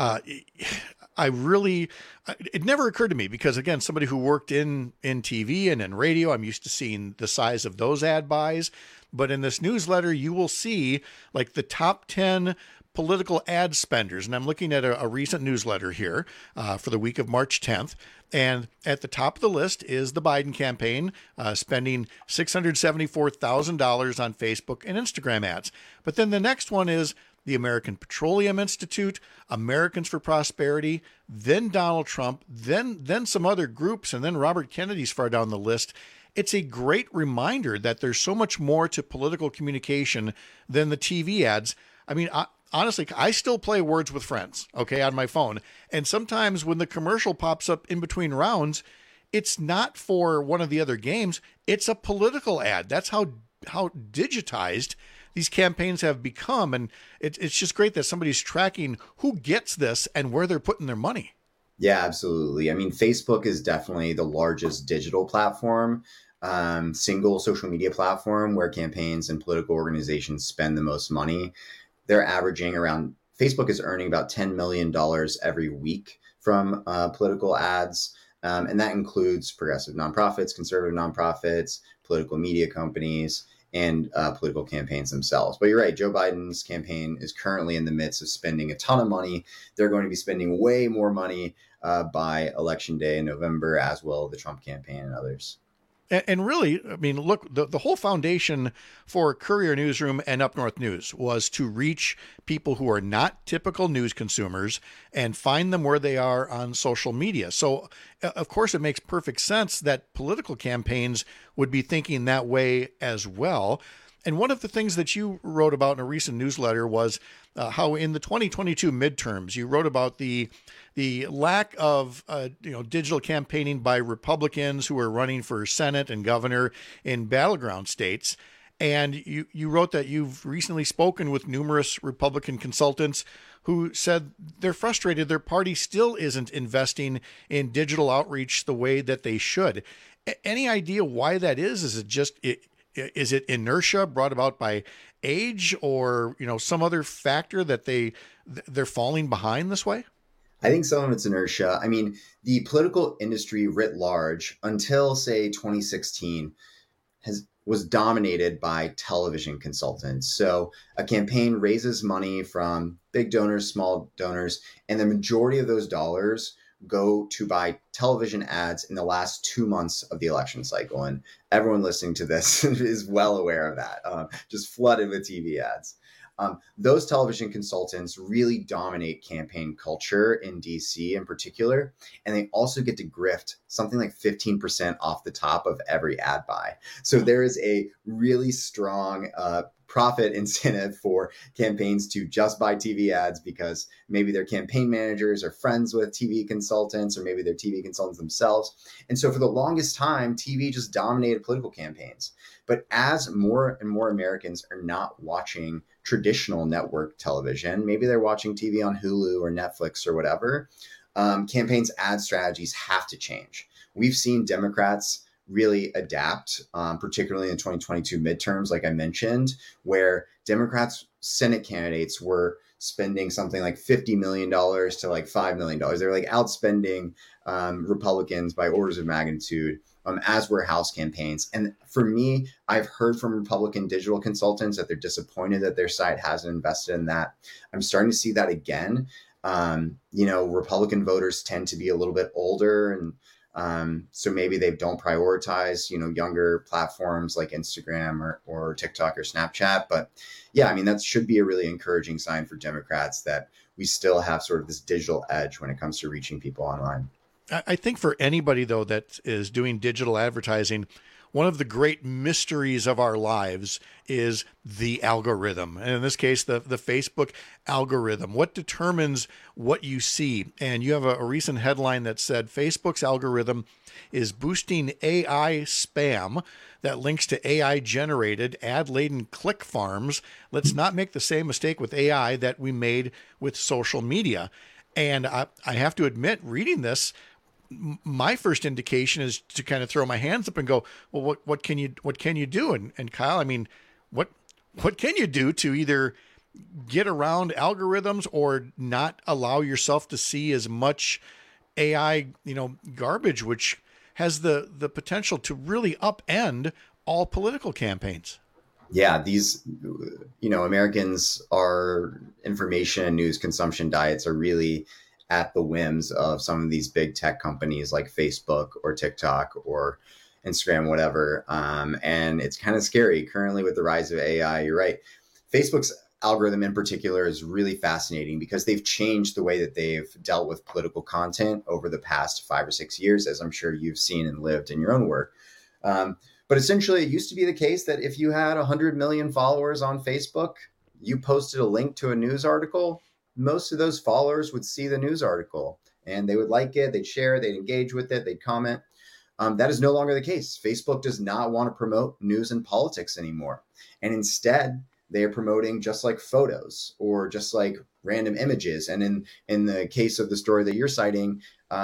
it never occurred to me because, again, somebody who worked in TV and in radio, I'm used to seeing the size of those ad buys. But in this newsletter, you will see like the top 10 political ad spenders. And I'm looking at a recent newsletter here for the week of March 10th. And at the top of the list is the Biden campaign, spending $674,000 on Facebook and Instagram ads. But then the next one is the American Petroleum Institute, Americans for Prosperity, then Donald Trump, then some other groups, and then Robert Kennedy's far down the list. It's a great reminder that there's so much more to political communication than the TV ads. I mean, honestly, I still play Words with Friends, on my phone. And sometimes when the commercial pops up in between rounds, it's not for one of the other games. It's a political ad. That's how digitized these campaigns have become. And it's just great that somebody's tracking who gets this and where they're putting their money. Yeah, absolutely. I mean, Facebook is definitely the largest digital platform, single social media platform where campaigns and political organizations spend the most money. They're averaging Facebook is earning about $10 million every week from political ads. And that includes progressive nonprofits, conservative nonprofits, political media companies, and political campaigns themselves. But you're right, Joe Biden's campaign is currently in the midst of spending a ton of money. They're going to be spending way more money by Election Day in November, as will the Trump campaign and others. And really, I mean, look, the whole foundation for Courier Newsroom and Up North News was to reach people who are not typical news consumers and find them where they are on social media. So, of course, it makes perfect sense that political campaigns would be thinking that way as well. And one of the things that you wrote about in a recent newsletter was how in the 2022 midterms, you wrote about the lack of digital campaigning by Republicans who are running for Senate and governor in battleground states. And you wrote that you've recently spoken with numerous Republican consultants who said they're frustrated their party still isn't investing in digital outreach the way that they should. Any idea why that is? Is it just is it inertia brought about by age, or some other factor that they're falling behind this way? I think some of it's inertia. I mean, the political industry writ large until, say, 2016 was dominated by television consultants. So a campaign raises money from big donors, small donors, and the majority of those dollars go to buy television ads in the last 2 months of the election cycle. And everyone listening to this is well aware of that, just flooded with TV ads. Those television consultants really dominate campaign culture in DC in particular, and they also get to grift something like 15% off the top of every ad buy. So there is a really strong profit incentive for campaigns to just buy TV ads because maybe their campaign managers are friends with TV consultants, or maybe they're TV consultants themselves. And so for the longest time, TV just dominated political campaigns. But as more and more Americans are not watching traditional network television, maybe they're watching TV on Hulu or Netflix or whatever, campaigns' ad strategies have to change. We've seen Democrats really adapt, particularly in the 2022 midterms, like I mentioned, where Democrats' Senate candidates were spending something like $50 million to like $5 million. They're like outspending Republicans by orders of magnitude, as were House campaigns. And for me, I've heard from Republican digital consultants that they're disappointed that their site hasn't invested in that. I'm starting to see that again. Republican voters tend to be a little bit older, and so maybe they don't prioritize, younger platforms like Instagram or TikTok or Snapchat. But yeah, I mean, that should be a really encouraging sign for Democrats that we still have sort of this digital edge when it comes to reaching people online. I think for anybody, though, that is doing digital advertising, one of the great mysteries of our lives is the algorithm. And in this case, the Facebook algorithm. What determines what you see? And you have a recent headline that said Facebook's algorithm is boosting AI spam that links to AI-generated, ad-laden click farms. Let's not make the same mistake with AI that we made with social media. And I have to admit, reading this, my first indication is to kind of throw my hands up and go, well, what can you do? And Kyle, I mean, what can you do to either get around algorithms or not allow yourself to see as much AI, garbage, which has the potential to really upend all political campaigns? Yeah, these, Americans, our information and news consumption diets are really at the whims of some of these big tech companies like Facebook or TikTok or Instagram, whatever. And it's kind of scary currently with the rise of AI. You're right. Facebook's algorithm in particular is really fascinating because they've changed the way that they've dealt with political content over the past 5 or 6 years, as I'm sure you've seen and lived in your own work. But essentially, it used to be the case that if you had 100 million followers on Facebook, you posted a link to a news article, most of those followers would see the news article and they would like it, they'd share it, they'd engage with it, they'd comment. That is no longer the case. Facebook does not want to promote news and politics anymore. And instead, they are promoting just like photos or just like random images. And in the case of the story that you're citing,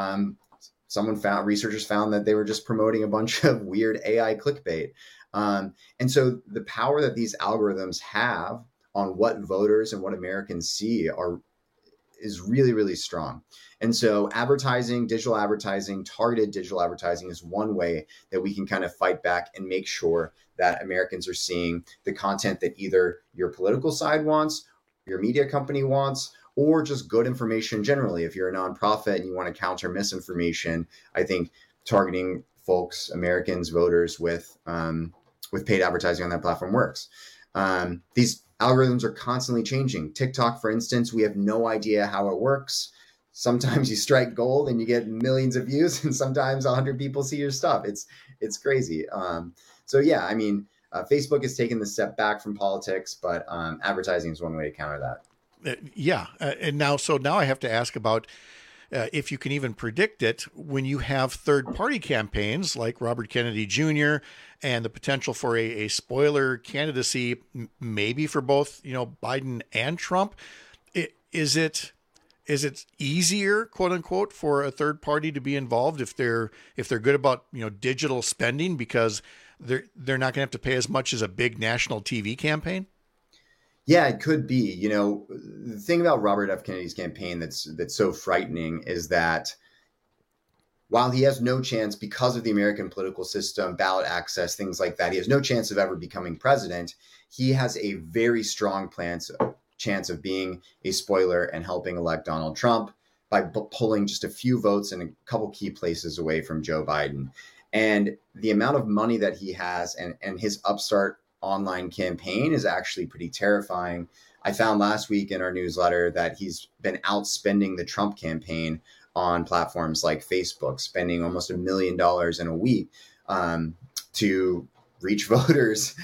researchers found that they were just promoting a bunch of weird AI clickbait. And so the power that these algorithms have on what voters and what Americans see is really, really strong. And so advertising, digital advertising, targeted digital advertising is one way that we can kind of fight back and make sure that Americans are seeing the content that either your political side wants, your media company wants, or just good information generally. If you're a nonprofit and you want to counter misinformation, I think targeting folks, Americans, voters with paid advertising on that platform works. These algorithms are constantly changing. TikTok, for instance, we have no idea how it works. Sometimes you strike gold and you get millions of views, and sometimes 100 people see your stuff. It's crazy. So yeah, I mean, Facebook has taken the step back from politics, but advertising is one way to counter that. And now I have to ask about if you can even predict it when you have third-party campaigns like Robert Kennedy Jr. and the potential for a spoiler candidacy, maybe for both, Biden and Trump. Is it easier, quote unquote, for a third party to be involved if they're good about, digital spending? Because they're not going to have to pay as much as a big national TV campaign? Yeah, it could be. You know, the thing about Robert F. Kennedy's campaign that's so frightening is that while he has no chance because of the American political system, ballot access, things like that, he has no chance of ever becoming president. He has a very strong chance of being a spoiler and helping elect Donald Trump by pulling just a few votes in a couple key places away from Joe Biden. And the amount of money that he has and his upstart online campaign is actually pretty terrifying. I found last week in our newsletter that he's been outspending the Trump campaign on platforms like Facebook, spending almost $1 million in a week to reach voters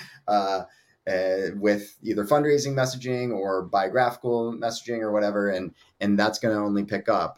with either fundraising messaging or biographical messaging or whatever, and that's going to only pick up.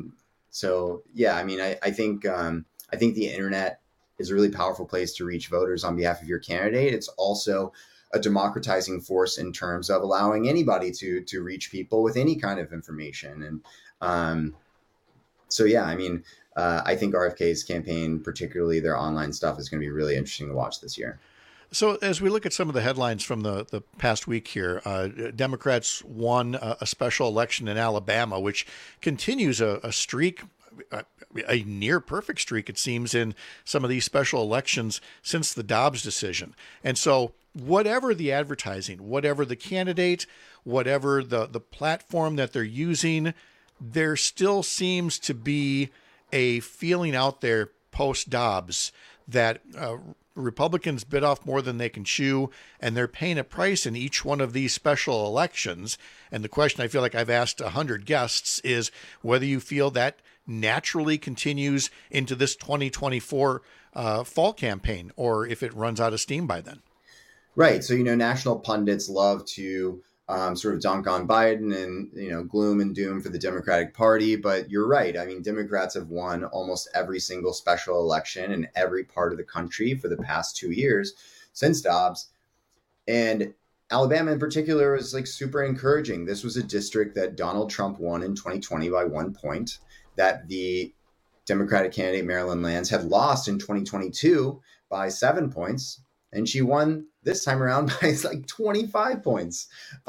So yeah, I mean, I think the internet is a really powerful place to reach voters on behalf of your candidate. It's also a democratizing force in terms of allowing anybody to reach people with any kind of information. And so yeah, I mean, I think RFK's campaign, particularly their online stuff, is going to be really interesting to watch this year. So as we look at some of the headlines from the past week here, Democrats won a special election in Alabama, which continues a streak, a near perfect streak, it seems, in some of these special elections since the Dobbs decision. And so whatever the advertising, whatever the candidate, whatever the platform that they're using, there still seems to be a feeling out there post-Dobbs that Republicans bit off more than they can chew, and they're paying a price in each one of these special elections. And the question I feel like I've asked 100 guests is whether you feel that naturally continues into this 2024 fall campaign, or if it runs out of steam by then. Right. So, national pundits love to sort of dunk on Biden and, gloom and doom for the Democratic Party. But you're right. I mean, Democrats have won almost every single special election in every part of the country for the past 2 years since Dobbs. And Alabama in particular is super encouraging. This was a district that Donald Trump won in 2020 by 1 point, that the Democratic candidate Marilyn Lands had lost in 2022 by 7 points. And she won this time around by 25 points.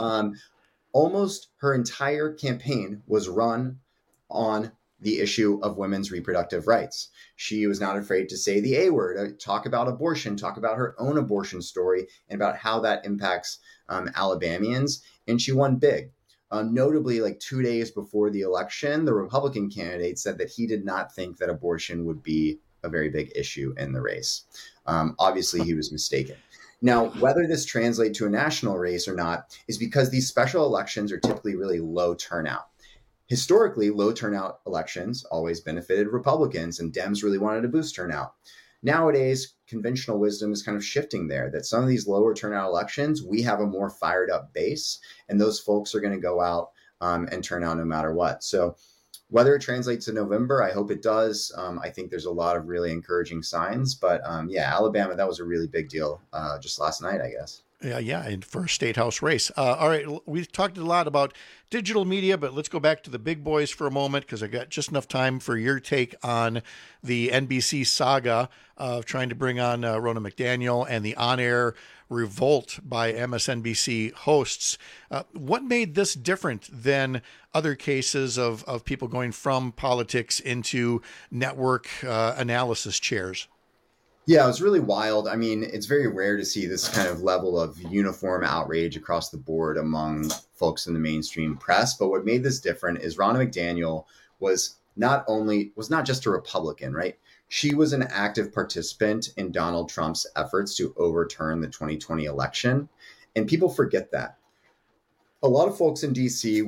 Almost her entire campaign was run on the issue of women's reproductive rights. She was not afraid to say the A word, talk about abortion, talk about her own abortion story, and about how that impacts Alabamians. And she won big. Notably, 2 days before the election, the Republican candidate said that he did not think that abortion would be a very big issue in the race. Obviously, he was mistaken. Now, whether this translates to a national race or not is because these special elections are typically really low turnout. Historically, low turnout elections always benefited Republicans, and Dems really wanted to boost turnout. Nowadays, conventional wisdom is kind of shifting there, that some of these lower turnout elections, we have a more fired up base, and those folks are going to go out and turn out no matter what. So whether it translates to November, I hope it does. I think there's a lot of really encouraging signs. But yeah, Alabama, that was a really big deal just last night, I guess. Yeah, and for a state house race. All right, we've talked a lot about digital media, but let's go back to the big boys for a moment, because I got just enough time for your take on the NBC saga of trying to bring on Ronna McDaniel and the on-air revolt by MSNBC hosts. What made this different than other cases of people going from politics into network analysis chairs? Yeah, it was really wild. I mean, it's very rare to see this kind of level of uniform outrage across the board among folks in the mainstream press. But what made this different is Ronna McDaniel was not just a Republican, right? She was an active participant in Donald Trump's efforts to overturn the 2020 election. And people forget that. A lot of folks in DC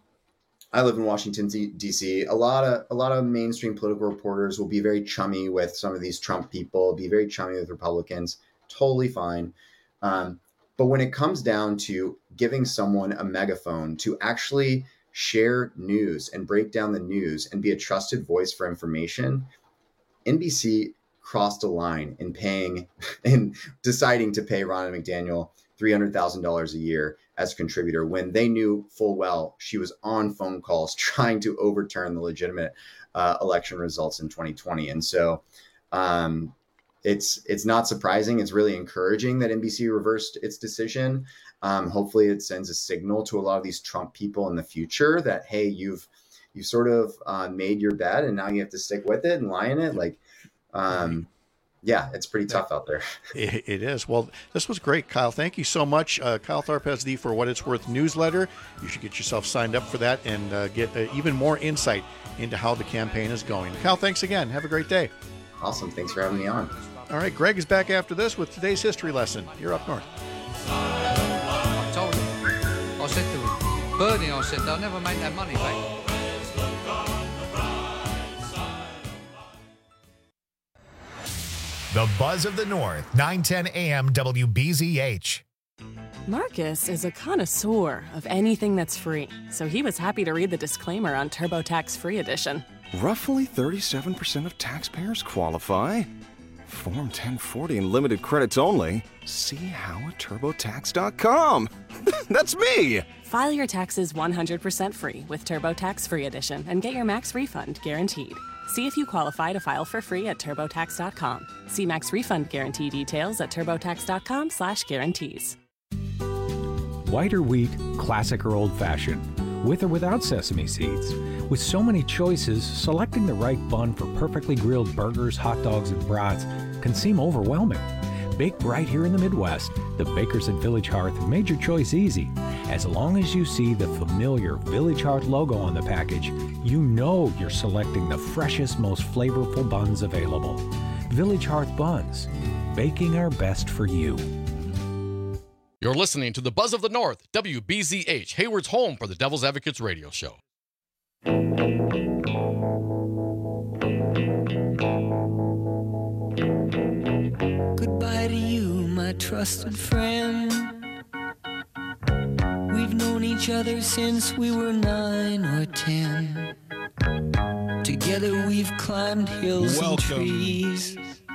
I live in Washington, D.C. A lot of mainstream political reporters will be very chummy with some of these Trump people, be very chummy with Republicans. Totally fine. But when it comes down to giving someone a megaphone to actually share news and break down the news and be a trusted voice for information, NBC crossed a line in deciding to pay Ronna McDaniel $300,000 a year as a contributor when they knew full well she was on phone calls trying to overturn the legitimate election results in 2020. And so it's not surprising. It's really encouraging that NBC reversed its decision. Hopefully it sends a signal to a lot of these Trump people in the future that, hey, you've sort of made your bed and now you have to stick with it and lie in it. Like, yeah, it's pretty tough out there. It is. Well, this was great, Kyle. Thank you so much. Kyle Tharp has the For What It's Worth newsletter. You should get yourself signed up for that and get even more insight into how the campaign is going. Kyle, thanks again. Have a great day. Awesome. Thanks for having me on. All right, Greg is back after this with today's history lesson. You're up north. I told him. I said to him, Bernie, I said, they'll never make that money back. The Buzz of the North, 910 AM WBZH. Marcus is a connoisseur of anything that's free, so he was happy to read the disclaimer on TurboTax Free Edition. Roughly 37% of taxpayers qualify. Form 1040 and limited credits only. See how at TurboTax.com. That's me! File your taxes 100% free with TurboTax Free Edition and get your max refund guaranteed. See if you qualify to file for free at TurboTax.com. See max refund guarantee details at TurboTax.com/guarantees. White or wheat, classic or old-fashioned, with or without sesame seeds. With so many choices, selecting the right bun for perfectly grilled burgers, hot dogs, and brats can seem overwhelming. Baked right here in the Midwest, the bakers at Village Hearth have made your choice easy. As long as you see the familiar Village Hearth logo on the package, you know you're selecting the freshest, most flavorful buns available. Village Hearth Buns, baking our best for you. You're listening to the Buzz of the North, WBZH, Hayward's home for the Devil's Advocates radio show. Goodbye to you, my trusted friend. We've known each other since we were 9 or 10. Together we've climbed hills and trees.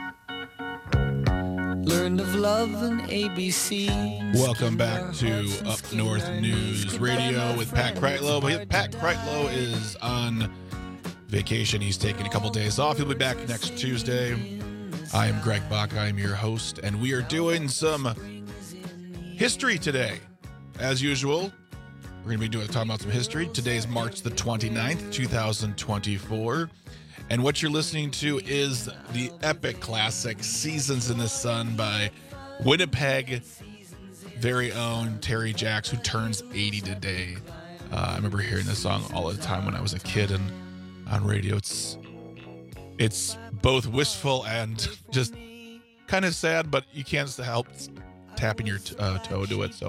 Learned of love and ABC. Welcome back to Up North News Radio with Pat Kreitlow. Pat Kreitlow is on vacation. He's taking a couple days off. He'll be back next Tuesday. I am Greg Bach. I am your host, and we are doing some history today. As usual, we're going to be talking about some history. Today is March the 29th, 2024. And what you're listening to is the epic classic Seasons in the Sun by Winnipeg very own Terry Jacks, who turns 80 today. I remember hearing this song all the time when I was a kid and on radio. It's both wistful and just kind of sad, but you can't help tapping your toe to it. So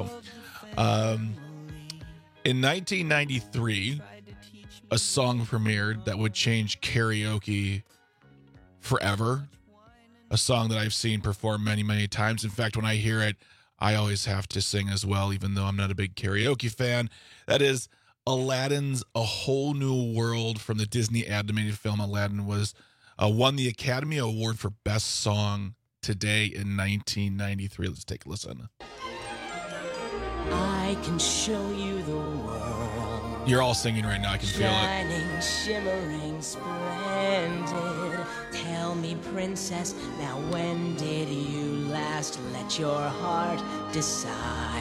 in 1993, a song premiered that would change karaoke forever. A song that I've seen performed many, many times. In fact, when I hear it, I always have to sing as well, even though I'm not a big karaoke fan. That is Aladdin's A Whole New World from the Disney animated film. Aladdin won the Academy Award for Best Song today in 1993. Let's take a listen. I can show you the world. You're all singing right now. I can feel it. Shining, shimmering, splendid. Tell me, princess, now when did you last let your heart decide?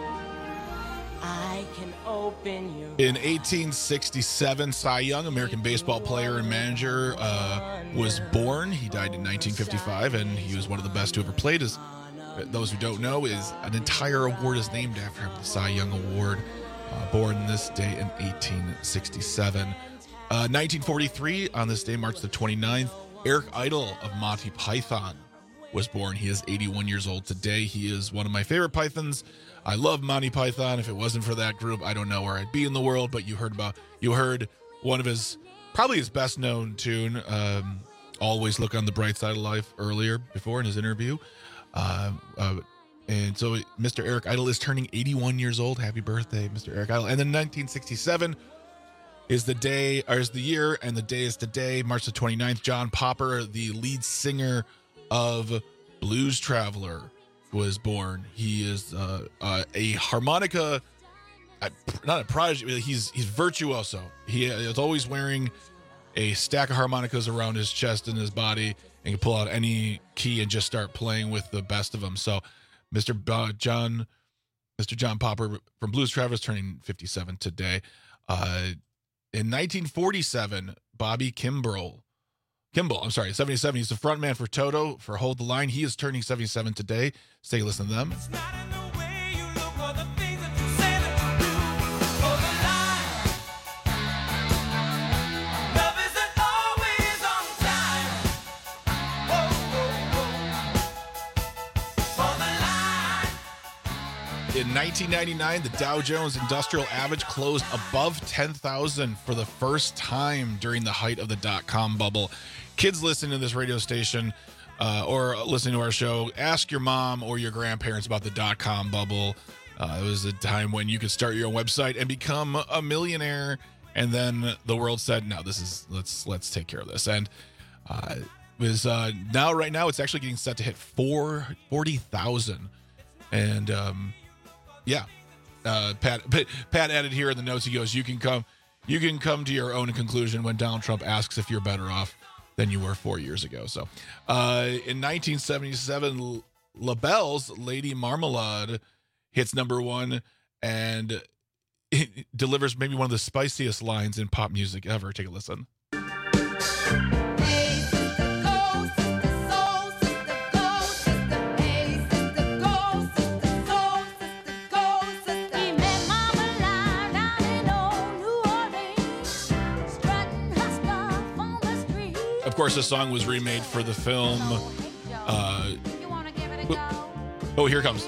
I can open your... In 1867, Cy Young, American baseball player and manager, was born. He died in 1955, and he was one of the best who ever played. Those who don't know, is an entire award is named after him, the Cy Young Award. Born this day in 1867. 1943, on this day, March the 29th, Eric Idle of Monty Python was born. He is 81 years old today. He is one of my favorite Pythons. I love Monty Python. If it wasn't for that group, I don't know where I'd be in the world, but you heard one of his, probably his best known tune, Always Look on the Bright Side of Life, before in his interview. And so Mr. Eric Idle is turning 81 years old. Happy birthday, Mr. Eric Idle. And then 1967 is the year, and the day is today, March the 29th. John Popper, the lead singer of Blues Traveler, was born. He is a harmonica, not a prodigy, he's virtuoso. He is always wearing a stack of harmonicas around his chest and his body, and can pull out any key and just start playing with the best of them. So Mr. John Popper from Blues Travelers turning 57 today. In 1947, Bobby Kimball, 77. He's the front man for Toto for Hold the Line. He is turning 77 today. Let's take a listen to them. In 1999, the Dow Jones Industrial Average closed above 10,000 for the first time during the height of the dot-com bubble. Kids listening to this radio station or listening to our show, ask your mom or your grandparents about the dot-com bubble. It was a time when you could start your own website and become a millionaire, and then the world said, "No, let's take care of this." And it was right now it's actually getting set to hit 40,000, and yeah, Pat added here in the notes. He goes, "You can come to your own conclusion when Donald Trump asks if you're better off than you were 4 years ago." So, in 1977, LaBelle's "Lady Marmalade" hits number 1, and it delivers maybe one of the spiciest lines in pop music ever. Take a listen. Of course, the song was remade for the film. Oh, here it comes.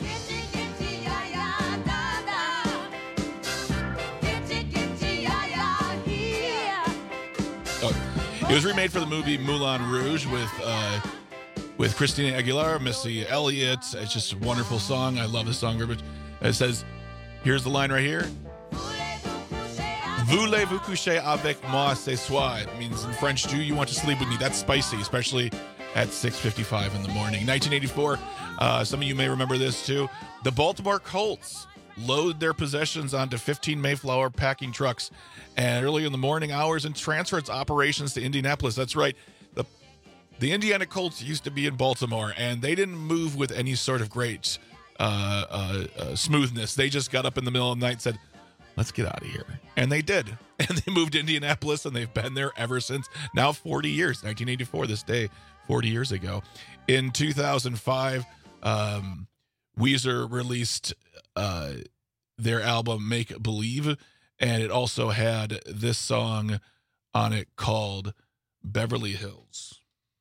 It was remade for the movie Moulin Rouge with Christina Aguilera, Missy Elliott. It's just a wonderful song. I love this song very much. It says, here's the line right here. Voulez-vous coucher avec moi ce soir? It means in French, do you want to sleep with me? That's spicy, especially at 6:55 in the morning. 1984, some of you may remember this too. The Baltimore Colts load their possessions onto 15 Mayflower packing trucks and early in the morning hours and transfer its operations to Indianapolis. That's right. The Indiana Colts used to be in Baltimore, and they didn't move with any sort of great smoothness. They just got up in the middle of the night and said, let's get out of here. And they did. And they moved to Indianapolis, and they've been there ever since. Now 40 years, 1984, this day, 40 years ago. In 2005, Weezer released their album Make Believe, and it also had this song on it called Beverly Hills.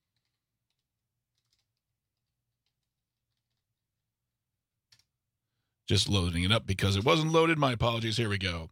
Just loading it up because it wasn't loaded. My apologies. Here we go.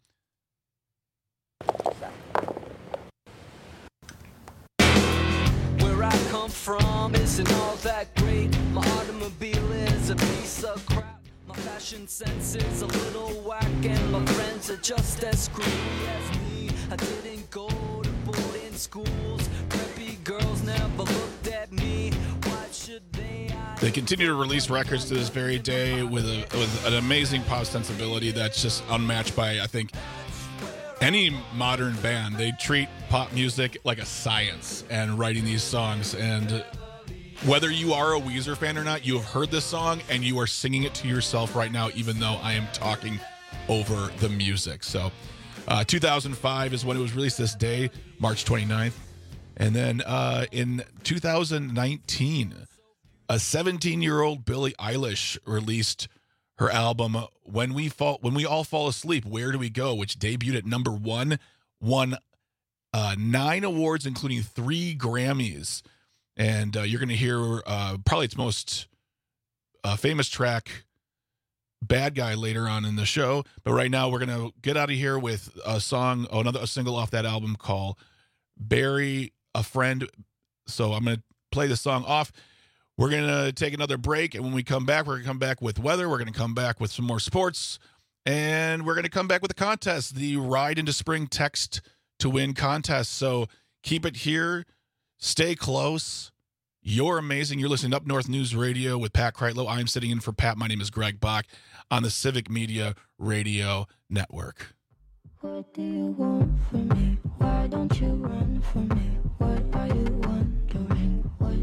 Where I come from isn't all that great. My automobile is a piece of crap. My fashion sense is a little whack, and my friends are just as screwy as me. I didn't go to boarding schools. Preppy girls never looked at me. Why should they? They continue to release records to this very day with an amazing pop sensibility that's just unmatched by, I think, any modern band. They treat pop music like a science and writing these songs. And whether you are a Weezer fan or not, you have heard this song and you are singing it to yourself right now, even though I am talking over the music. So 2005 is when it was released this day, March 29th. And then in 2019, a 17-year-old Billie Eilish released her album When We All Fall Asleep, Where Do We Go?, which debuted at number 1, won 9 awards, including 3 Grammys. And you're going to hear probably its most famous track, Bad Guy, later on in the show. But right now we're going to get out of here with a song, a single off that album called Bury a Friend. So I'm going to play the song off. We're going to take another break, and when we come back, we're going to come back with weather. We're going to come back with some more sports, and we're going to come back with a contest, the Ride into Spring Text to Win contest. So keep it here. Stay close. You're amazing. You're listening to Up North News Radio with Pat Kreitlow. I'm sitting in for Pat. My name is Greg Bach on the Civic Media Radio Network. What do you want from me? Why don't you run from me? What are you wondering? What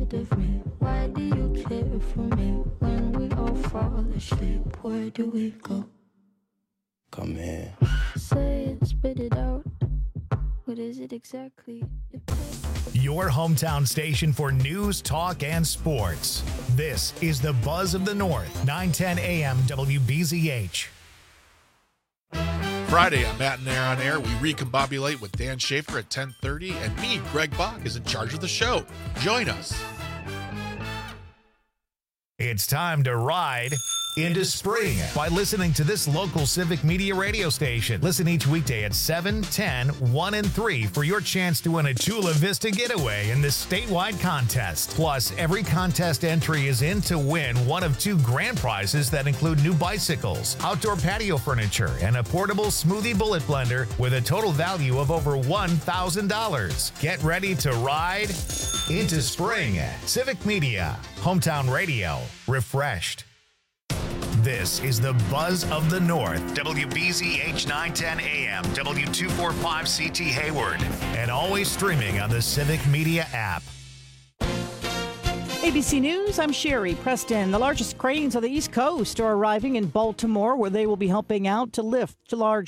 rid of me? Why do you care for me? When we all fall asleep, where do we go? Come here. Say it, spit it out. What is it exactly? Your hometown station for news, talk, and sports. This is the Buzz of the North, 910 AM WBZH. Friday on Matt and Air on Air, we recombobulate with Dan Schaefer at 10:30, and me, Greg Bach, is in charge of the show. Join us. It's time to ride into spring by listening to this local Civic Media radio station. Listen each weekday at 7, 10, 1, and 3 for your chance to win a Chula Vista getaway in this statewide contest. Plus, every contest entry is in to win one of 2 grand prizes that include new bicycles, outdoor patio furniture, and a portable smoothie bullet blender with a total value of over $1,000. Get ready to ride into spring. Civic Media, hometown radio, refreshed. This is the Buzz of the North, WBZH 910 AM, W245CT Hayward, and always streaming on the Civic Media app. ABC News, I'm Sherry Preston. The largest cranes on the East Coast are arriving in Baltimore, where they will be helping out to lift large